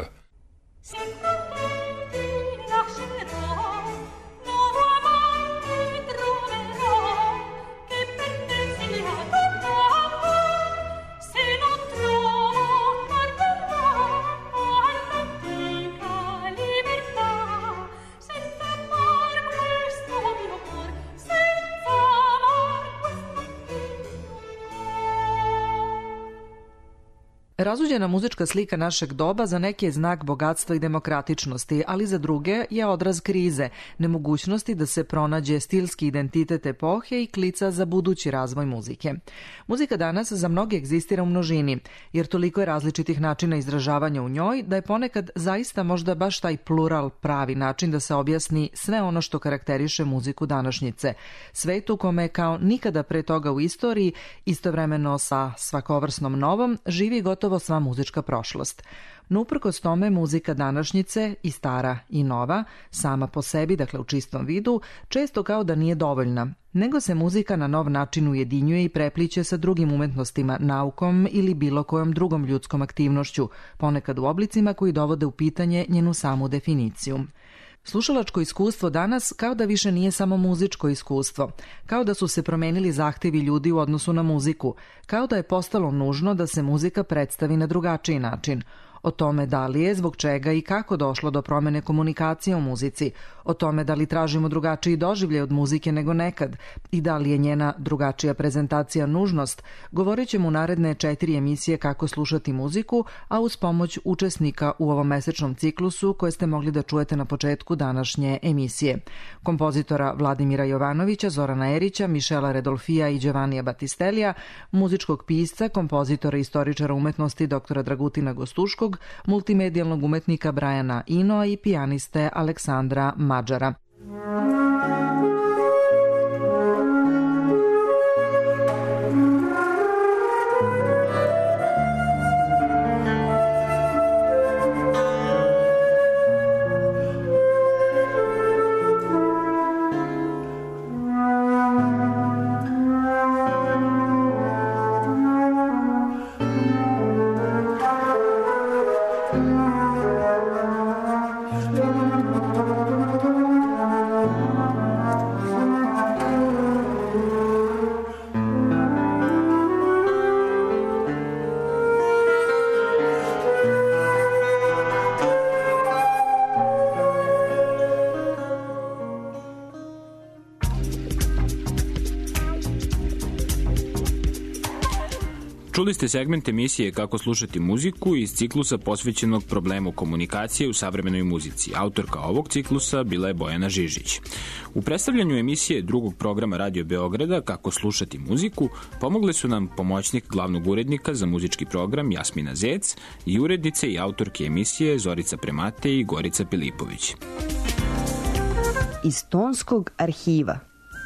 Razuđena muzička slika našeg doba za neke je znak bogatstva i demokratičnosti, ali za druge je odraz krize, nemogućnosti da se pronađe stilski identitet epohe i klica za budući razvoj muzike. Muzika danas za mnoge egzistira u množini, jer toliko je različitih načina izražavanja u njoj da je ponekad zaista možda baš taj plural pravi način da se objasni sve ono što karakteriše muziku današnjice. Svetu kome kao nikada pre toga u istoriji, istovremeno sa svakovrsnom novom, živi gotovo sva muzička prošlost. No uprkos tome muzika današnjice, i stara i nova, sama po sebi, dakle u čistom vidu, često kao da nije dovoljna, nego se muzika na nov način ujedinjuje i prepliće sa drugim umetnostima, naukom ili bilo kojom drugom ljudskom aktivnošću, ponekad u oblicima koji dovode u pitanje njenu samu definiciju. Slušalačko iskustvo danas kao da više nije samo muzičko iskustvo, kao da su se promenili zahtevi ljudi u odnosu na muziku, kao da je postalo nužno da se muzika predstavi na drugačiji način. O tome da li je, zbog čega i kako došlo do promene komunikacije u muzici, o tome da li tražimo drugačiji doživljaj od muzike nego nekad i da li je njena drugačija prezentacija nužnost, govorit ćemo u naredne 4 emisije Kako slušati muziku, a uz pomoć učesnika u ovom mesečnom ciklusu koje ste mogli da čujete na početku današnje emisije. Kompozitora Vladimira Jovanovića, Zorana Erića, Mišela Redolfija i Giovannija Battistelija, muzičkog pisca, kompozitora i istoričara umetnosti dr. Dragutina Gostuškog, multimedijalnog umetnika Brajana Inoa i pijaniste Aleksandra Mađara.
Čuli ste segment emisije Kako slušati muziku iz ciklusa posvećenog problemu komunikacije u savremenoj muzici. Autorka ovog ciklusa bila je Bojana Žižić. U predstavljanju emisije drugog programa Radio Beograda Kako slušati muziku pomogle su nam pomoćnik glavnog urednika za muzički program Jasmina Zec i urednice i autorke emisije Zorica Premate i Gorica Pilipović.
Iz tonskog arhiva.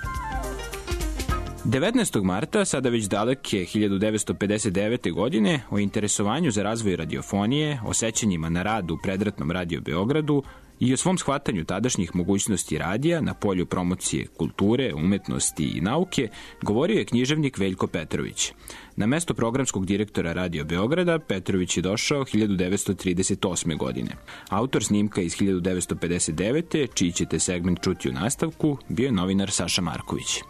19. marta, sada već daleke 1959. godine, o interesovanju za razvoj radiofonije, o sećanjima na rad u predratnom Radio Beogradu i o svom shvatanju tadašnjih mogućnosti radija na polju promocije kulture, umetnosti i nauke, govorio je književnik Veljko Petrović. Na mesto programskog direktora Radio Beograda Petrović je došao 1938. godine. Autor snimka iz 1959. čiji ćete segment čuti u nastavku, bio je novinar Saša Marković.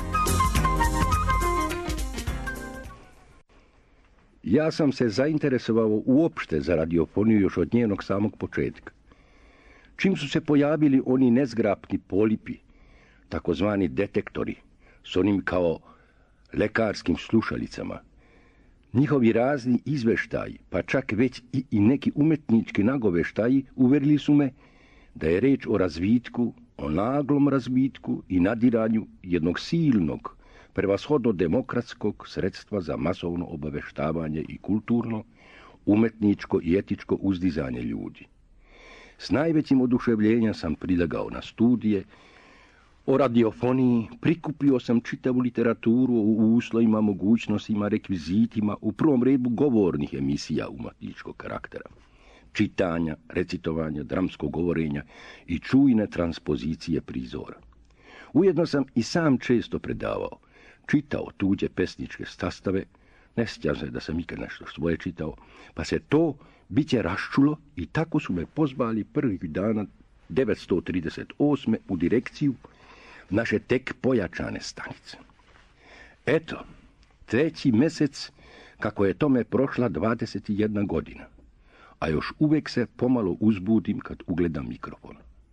Ja sam se zainteresovao uopšte za radiofoniju još od njenog samog početka. Čim su se pojavili oni nezgrapni polipi, takozvani detektori, s onim kao lekarskim slušalicama, njihovi razni izveštaji, pa čak već i neki umetnički nagoveštaji uverili su me da je reč o razvitku, o naglom razvitku i nadiranju jednog silnog, prevashodno demokratskog sredstva za masovno obaveštavanje i kulturno, umetničko i etičko uzdizanje ljudi. S najvećim oduševljenjem sam prilegao na studije o radiofoniji, prikupio sam čitavu literaturu o uslovima, mogućnostima, rekvizitima, u prvom redu govornih emisija umetničkog karaktera, čitanja, recitovanja, dramskog govorenja i čujne transpozicije prizora. Ujedno sam i sam često predavao, čitao tuđe pesničke sastave, ne sjećam se da sam ikad nešto svoje čitao, pa se to biće raščulo i tako su me pozvali prvih dana 938. u direkciju naše tek pojačane stanice. Eto, 3. mesec kako je tome prošla 21 godina, a još uvek se pomalo uzbudim kad ugledam mikrofon.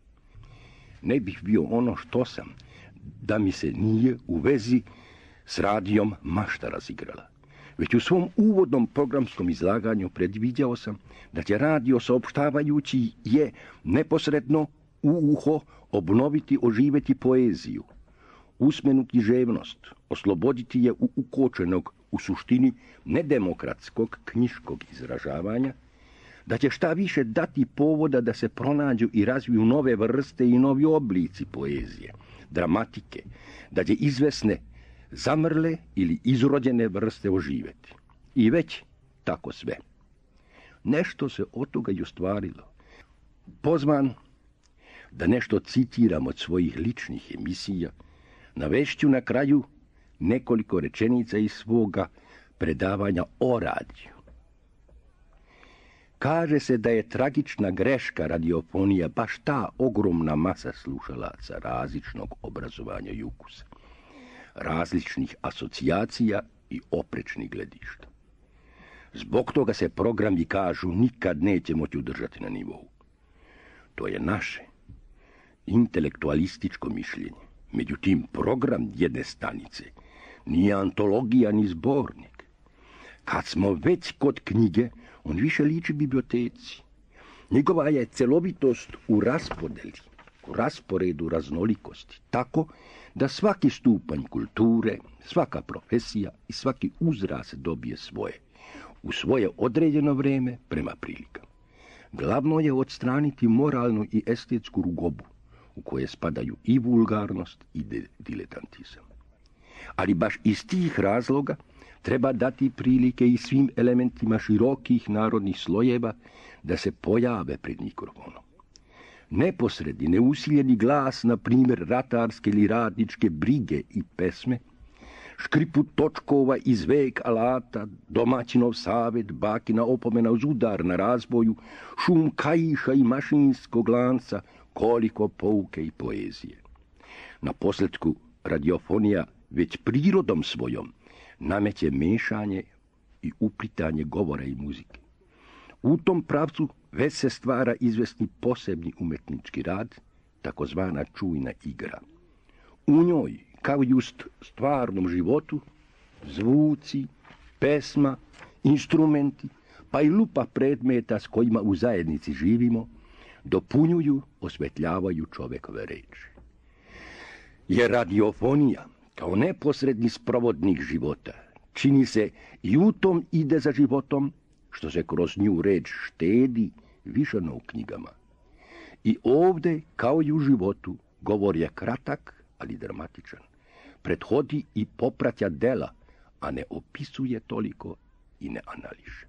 Ne bih bio ono što sam, da mi se nije u vezi s radijom mašta razigrala. Već u svom uvodnom programskom izlaganju predviđao sam da će radio saopštavajući je neposredno u uho obnoviti, oživeti poeziju, usmenu književnost, osloboditi je ukočenog u suštini nedemokratskog knjiškog izražavanja, da će šta više dati povoda da se pronađu i razviju nove vrste i novi oblici poezije, dramatike, da će izvesne zamrle ili izrođene vrste oživeti. I već tako sve. Nešto se od toga i ostvarilo. Pozvan da nešto citiram od svojih ličnih emisija, navešću na kraju nekoliko rečenica iz svoga predavanja o radiju. Kaže se da je tragična greška radiofonija baš ta ogromna masa slušalaca različnog obrazovanja i ukusa, različnih asocijacija i oprečnih gledišta. Zbog toga se programi kažu nikad neće moći udržati na nivou. To je naše intelektualističko mišljenje. Međutim, program jedne stanice nije antologija ni zbornik. Kad smo već kod knjige, on više liči biblioteci. Njegova je celovitost u raspodeli, u rasporedu raznolikosti, tako da svaki stupanj kulture, svaka profesija i svaki uzrast dobije svoje, u svoje određeno vrijeme prema prilikama. Glavno je odstraniti moralnu i estetsku rugobu, u koje spadaju i vulgarnost i diletantizam. Ali baš iz tih razloga treba dati prilike i svim elementima širokih narodnih slojeva da se pojave pred mikrofonom. Neposredni, neusiljeni glas, na primjer ratarske ili radničke brige i pesme, škriput točkova iz vek alata, domaćinov savjet, bakina opomena uz udar na razboju, šum kajiša i mašinskog lanca, koliko pouke i poezije. Na posljedku radiofonija već prirodom svojom nameće mešanje i uplitanje govora i muzike. U tom pravcu već se stvara izvesni posebni umetnički rad, takozvana čujna igra. U njoj, kao i u stvarnom životu, zvuci, pesma, instrumenti, pa i lupa predmeta s kojima u zajednici živimo, dopunjuju, osvetljavaju čovekove reči. Jer radiofonija, kao neposredni sprovodnik života, čini se i u tom ide za životom, što se kroz nju reč štedi više no u knjigama. I ovdje, kao i u životu, govor je kratak, ali dramatičan. Prethodi i popraća dela, a ne opisuje toliko i ne anališe.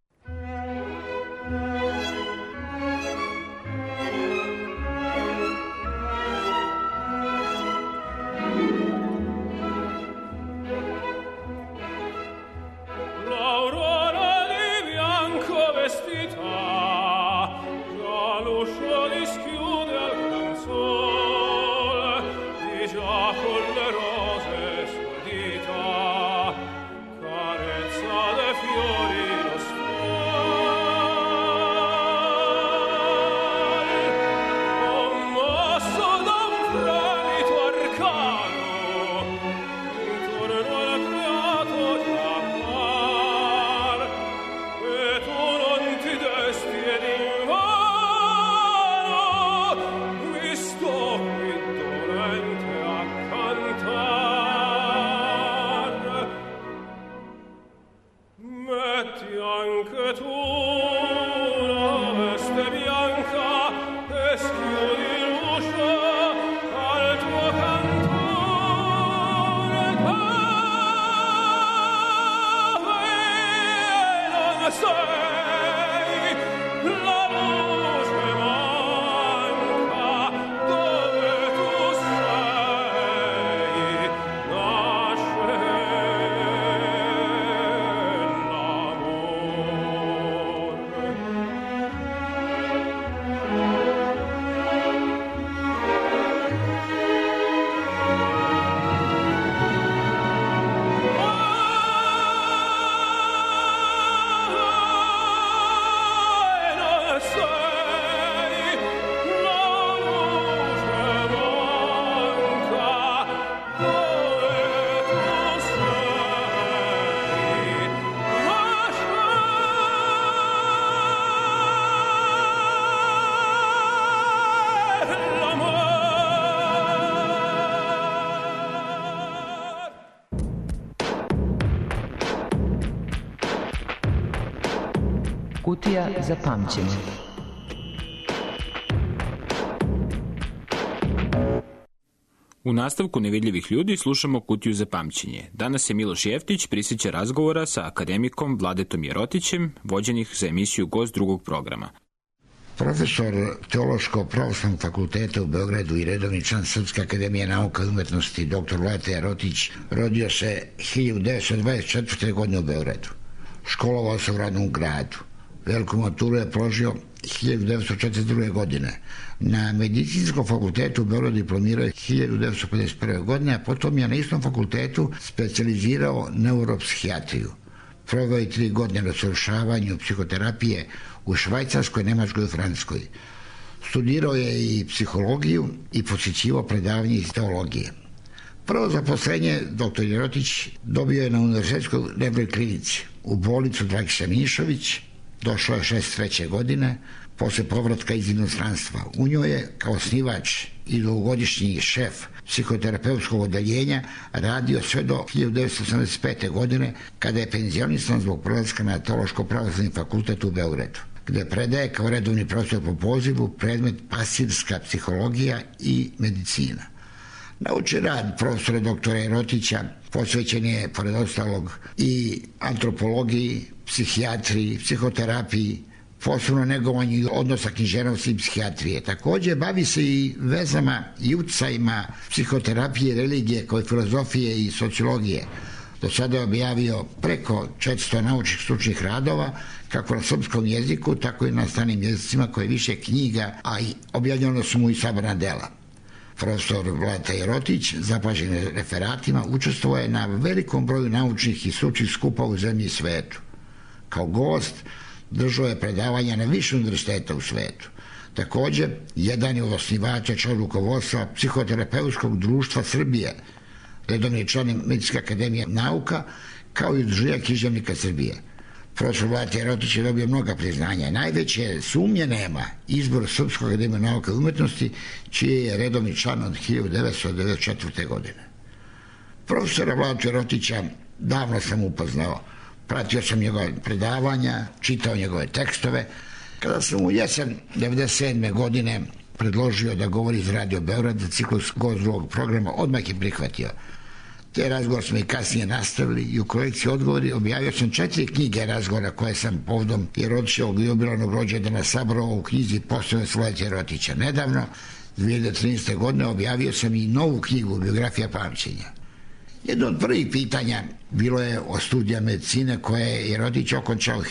Kutija za pamćenje.
U nastavku Nevidljivih ljudi slušamo Kutiju za pamćenje. Danas je Miloš Jeftić prisjeća razgovora sa akademikom Vladetom Jerotićem, vođenih za emisiju Gost drugog programa.
Profesor Teološko-pravoslavnog fakulteta u Beogradu i redovni član Srpske akademije nauka i umetnosti dr. Vladeta Jerotić rodio se 1924. godine u Beogradu. Školovao se u rodnom gradu. Veliku maturu je položio 1942. godine. Na medicinskom fakultetu u Beogradu diplomirao je 1951. godine, a potom je na istom fakultetu specijalizirao neuropsihijatriju. Proveo je 3 godine na usavršavanju psihoterapije u Švajcarskoj, Nemačkoj i Francuskoj. Studirao je i psihologiju i posjećivao predavanje iz teologije. Prvo zaposlenje dr. Jerotić dobio je na Univerzitetskoj dnevnoj klinici u bolnicu Dragiša Mišović. Došao je 63. godine posle povratka iz inostranstva. U njoj je kao osnivač i dugogodišnji šef psihoterapeutskog odeljenja radio sve do 1985. godine, kada je penzionisan zbog prelaska na Teološko-pravoslavni fakultet u Beogradu, gde predaje kao redovni profesor po pozivu predmet pasivska psihologija i medicina. Naučni rad profesora doktora Jerotića posvećen je, pored ostalog, i antropologiji, psihijatriji, psihoterapiji, posebno negovanju odnosa književnosti i psihijatrije. Takođe bavi se i vezama i uticajima psihoterapije, religije, kao i filozofije i sociologije. Do sada je objavio preko 400 naučnih stručnih radova, kako na srpskom jeziku, tako i na stranim jezicima, koje više knjiga, a i objavljeno su mu i sabrana dela. Profesor Vladeta Jerotić, zapažen referatima, učestvovao je na velikom broju naučnih i stručnih skupa u zemlji i svetu. Kao gost držao je predavanja na više univerziteta u svetu. Takođe, jedan je od osnivača član rukovodstva Psihoterapeutskog društva Srbije, redovni član Medicinske akademije nauka, kao i Udruženja književnika Srbije. Profesor Vladeta Jerotić je dobio mnoga priznanja. Najveće sumnje nema izbor Srpskog akademije nauka i umetnosti, čiji je redovni član od 1994. godine. Profesora Vladeta Jerotića davno sam upoznao. Pratio sam njegove predavanja, čitao njegove tekstove. Kada sam u jesen 1997. godine predložio da govori iz Radio Beograd za ciklus gost drugog programa, odmah je prihvatio. Te razgovor smo i kasnije nastavili i u kolekciji odgovori objavio sam 4 knjige razgovora koje sam povodom Jerotićevog jubilarnog rođendana sabrao u knjizi Poslovnost Vladeta Jerotića. Nedavno, 2013. godine, objavio sam i novu knjigu Biografija pamćenja. Jedno od prvih pitanja bilo je o studija medicine koje je Jerotić okončao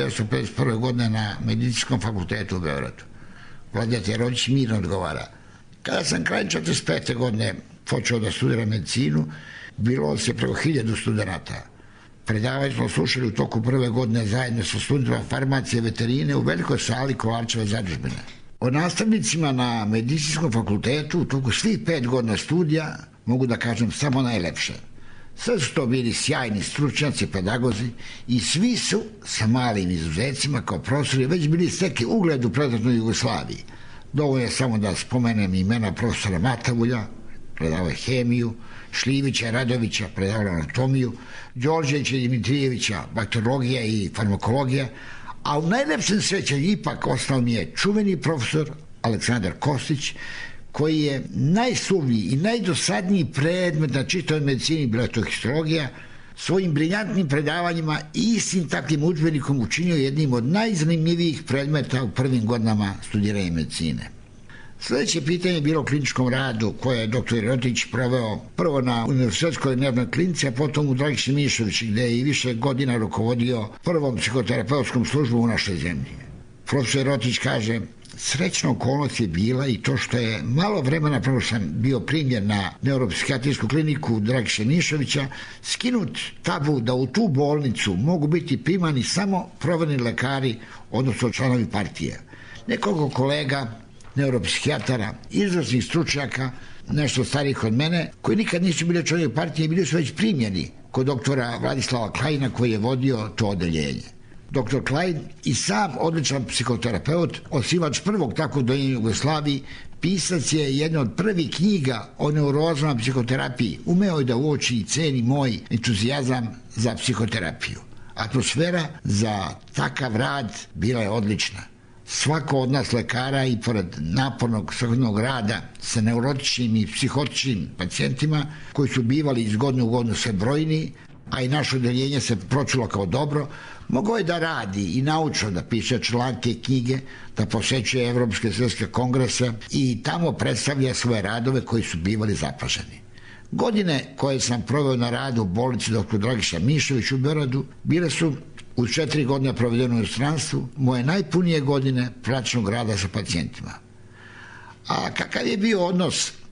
1951. godine na Medicinskom fakultetu u Beogradu. Vladeta Jerotić mirno odgovara: kada sam krajem 1945. godine počeo da studiram medicinu, bilo se preko 1000 studenta. Predavanje smo slušali u toku prve godine zajedno sa studentima farmacije i veterine u velikoj sali Kolarčeve zadužbine. O nastavnicima na Medicinskom fakultetu u toku svih 5 godina studija mogu da kažem samo najlepše. Sve su to bili sjajni stručnjaci, pedagozi i svi su, sa malim izuzecima, kao profesori već bili stekli ugled u prethodnoj Jugoslaviji. Dovoljno je samo da spomenem imena profesora Matavulja, predavao je hemiju, Šljivića, Radovića, predavao anatomiju, Đorđevića i Dimitrijevića, bakteriologija i farmakologija, a u najlepšem srećanju ipak ostao mi je čuveni profesor Aleksandar Kostić, koji je najsuvniji i najdosadniji predmet na čitavoj medicini, bila to histologija, svojim briljantnim predavanjima i istim takvim udžbenikom učinio jednim od najzanimljivijih predmeta u prvim godinama studiranja medicine. Sljedeće pitanje je bilo o kliničkom radu koje je dr. Jerotić proveo prvo na Univerzitetskoj dnevnoj klinici, a potom u Dragiši Mišović, gde je i više godina rukovodio prvom psihoterapeutskom službom u našoj zemlji. Profesor Jerotić kaže: srećna okolnost je bila i to što je malo vremena prvo sam bio primljen na neuropsihijatrijsku kliniku Dragiše Mišovića, skinut tabu da u tu bolnicu mogu biti primani samo provereni lekari, odnosno članovi partije. Nekoliko kolega, neuropsihijatara, izvrsnih stručnjaka, nešto starih od mene, koji nikad nisu bili članovi partije, bili su već primljeni kod doktora Vladislava Klajna, koji je vodio to odeljenje. Dr. Klajn i sam odličan psihoterapeut, osnivač prvog tako odeljenja u Jugoslaviji, pisac je jedna od prvih knjiga o neurozama psihoterapiji. Umeo je da uoči i ceni moj entuzijazam za psihoterapiju. Atmosfera za takav rad bila je odlična. Svako od nas lekara i pored napornog svakodnevnog rada sa neurotičnim i psihotičnim pacijentima koji su bivali iz godine u godinu sve brojniji, a i naše odeljenje se pročulo kao dobro, mogao je da radi i naučno, da piše članke i knjige, da posećuje evropske svjetske kongrese i tamo predstavlja svoje radove koji su bivali zapaženi. Godine koje sam proveo na radu u bolnici dr. Dragiša Mišović u Beogradu bile su uz 4 godine provedeno u inostranstvu moje najpunije godine praćnog rada sa pacijentima. A kakav je bio odnos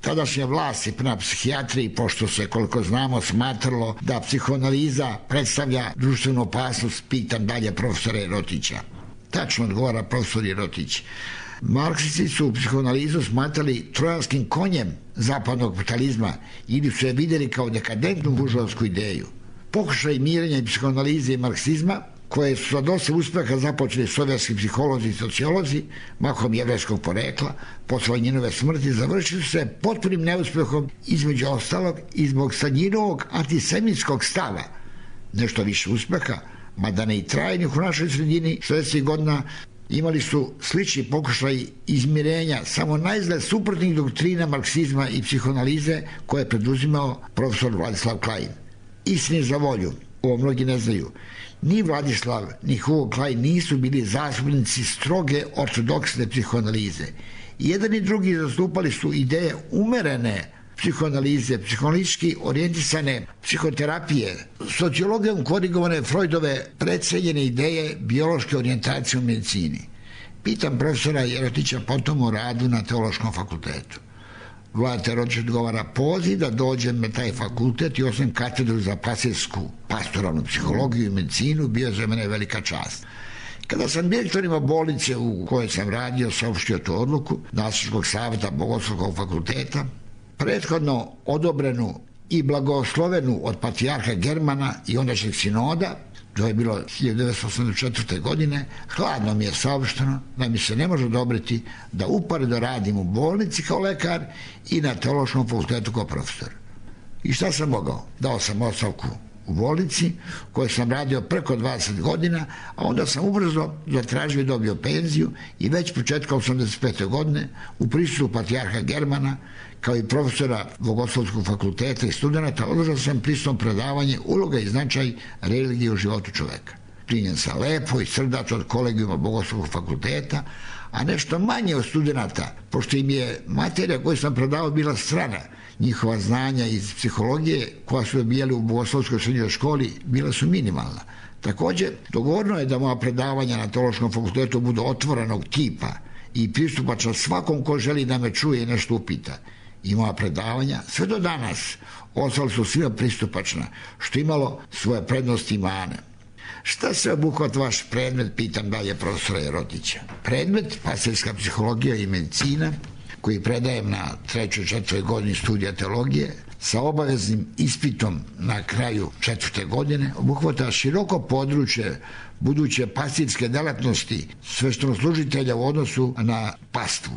tadašnje vlasti prema psihijatriji, pošto se, koliko znamo, smatralo da psihoanaliza predstavlja društvenu opasnost, pitam dalje profesora Jerotića. Tačno odgovara profesor Jerotić. Marksisti su psihoanalizu smatrali trojanskim konjem zapadnog kapitalizma ili su je vidjeli kao dekadentnu buržoasku ideju. Pokušaj mirenja i psihoanalize i marksizma, koje su sa dosta uspjeha započeli sovjetski psiholozi i sociolozi, mahom jevrejskog porekla, posle njinove smrti, završili su se potpunim neuspjehom, između ostalog i zbog Staljinovog antisemitskog stava. Nešto više uspjeha, mada ne i trajnih u našoj sredini, 60. godina imali su slični pokušaj izmirenja samo naizgled suprotnih doktrina marksizma i psihoanalize koje je preduzimao profesor Vladislav Klein. Istini za volju, ovo mnogi ne znaju, ni Vladislav, ni Hugo Klein nisu bili zastupnici stroge ortodoksne psihoanalize. Jedan i drugi zastupali su ideje umerene psihoanalize, psihoanalistički orijentisane psihoterapije, sociologijom korigovane Freudove precenjene ideje biološke orijentacije u medicini. Pitam profesora Jerotića potom o radu na Teološkom fakultetu. Vlada Jerotić odgovara: poziv da dođem na taj fakultet i osnovim katedru za pastorsku pastoralnu psihologiju i medicinu bio za mene velika čast. Kada sam direktorima bolnice u kojoj sam radio saopštio tu odluku Nastavničkog savjeta Bogoslovskog fakulteta, prethodno odobrenu i blagoslovenu od patrijarha Germana i ondašnjeg sinoda, to je bilo 1984. godine, hladno mi je saopšteno da mi se ne može odobriti da uporedo radim u bolnici kao lekar i na Teološkom fakultetu kao profesor. I šta sam mogao? Dao sam ostavku u bolnici u kojoj sam radio preko 20 godina, a onda sam ubrzo zatražio i dobio penziju i već početka 85. godine u prisustvu patrijarha Germana kao i profesora Bogoslovskog fakulteta i studenta održao sam prisutno predavanje uloga i značaj religije u životu čoveka. Primljen sam lepo i srdačno od kolegijuma Bogoslovskog fakulteta, a nešto manje od studenta, pošto im je materija koju sam predavao bila strana. Njihova znanja iz psihologije koja su dobijali u Bogoslovskoj srednjoj školi bila su minimalna. Također, dogovoreno je da moja predavanja na Teološkom fakultetu budu otvorenog tipa i pristupačna svakom ko želi da me čuje i nešto upita. I moja predavanja, sve do danas, ostala su svima pristupačna, što imalo svoje prednosti i mane. Šta se obuhvat vaš predmet, pitam dalje profesora Jerotića. Predmet, pastorska psihologija i medicina, koji predajem na 3. 4. godini studija teologije, sa obaveznim ispitom na kraju 4. godine, obuhvata široko područje buduće pastirske delatnosti sveštenoslужitelja u odnosu na pastvu.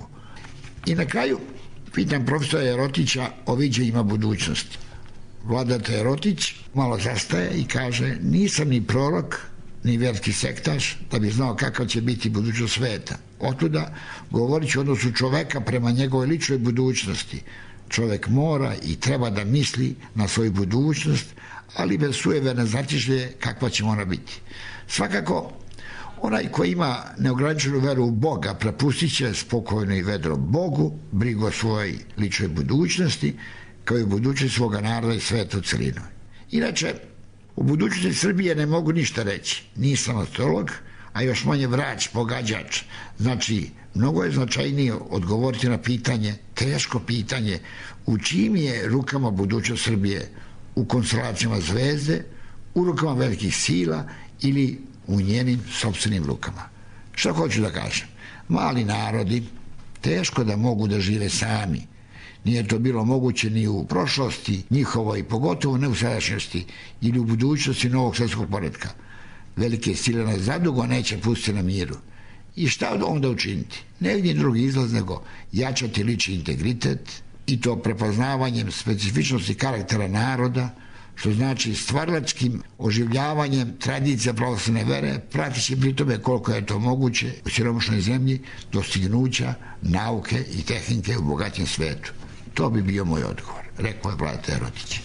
I na kraju pitam profesora Jerotića o viđenjima budućnosti. Vladata Jerotić malo zastaje i kaže: nisam ni prorok, ni vjerski sektaš da bi znao kakav će biti budućnost sveta. Otuda govorit ću o odnosu čoveka prema njegovoj ličnoj budućnosti. Čovek mora i treba da misli na svoju budućnost, ali bez sujeverne znatiželje kakva će ona biti. Svakako, onaj ko ima neograničenu veru u Boga prepustit će spokojno i vedro Bogu brigu o svojoj ličnoj budućnosti, kao i budućnosti svoga naroda i sveta u celinu. Inače, u budućnosti Srbije ne mogu ništa reći. Nisam astrolog, a još manje vrać, pogađač. Znači, mnogo je značajnije odgovoriti na pitanje, teško pitanje, u čijim je rukama budućnost Srbije, u konstelacijama zvezde, u rukama velikih sila ili u njenim sopstvenim rukama. Šta hoću da kažem? Mali narodi teško da mogu da žive sami. Nije to bilo moguće ni u prošlosti njihovoj, pogotovo ne u sadašnjosti ili u budućnosti novog svjetskog poretka. Velike sile nas zadugo neće pustiti na miru. I šta onda učiniti? Ne vidim drugi izlaz nego jačati lični integritet i to prepoznavanjem specifičnosti karaktera naroda, što znači stvaralačkim oživljavanjem tradicija pravoslavne vere, pratići pri tome koliko je to moguće u siromašnoj zemlji dostignuća nauke i tehnike u bogatim svetu. To bi bio moj odgovor, rekao je Vlada Jerotić.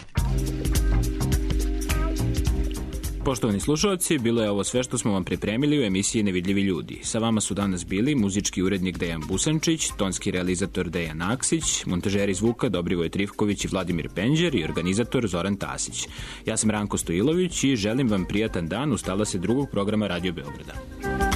Poštovani slušalci, bilo je ovo sve što smo vam pripremili u emisiji Nevidljivi ljudi. Sa vama su danas bili muzički urednik Dejan Busančić, tonski realizator Dejan Aksić, montažeri zvuka Dobrivoj Trifković i Vladimir Penđer i organizator Zoran Tasić. Ja sam Ranko Stojilović i želim vam prijatan dan uz talase drugog programa Radio Beograda.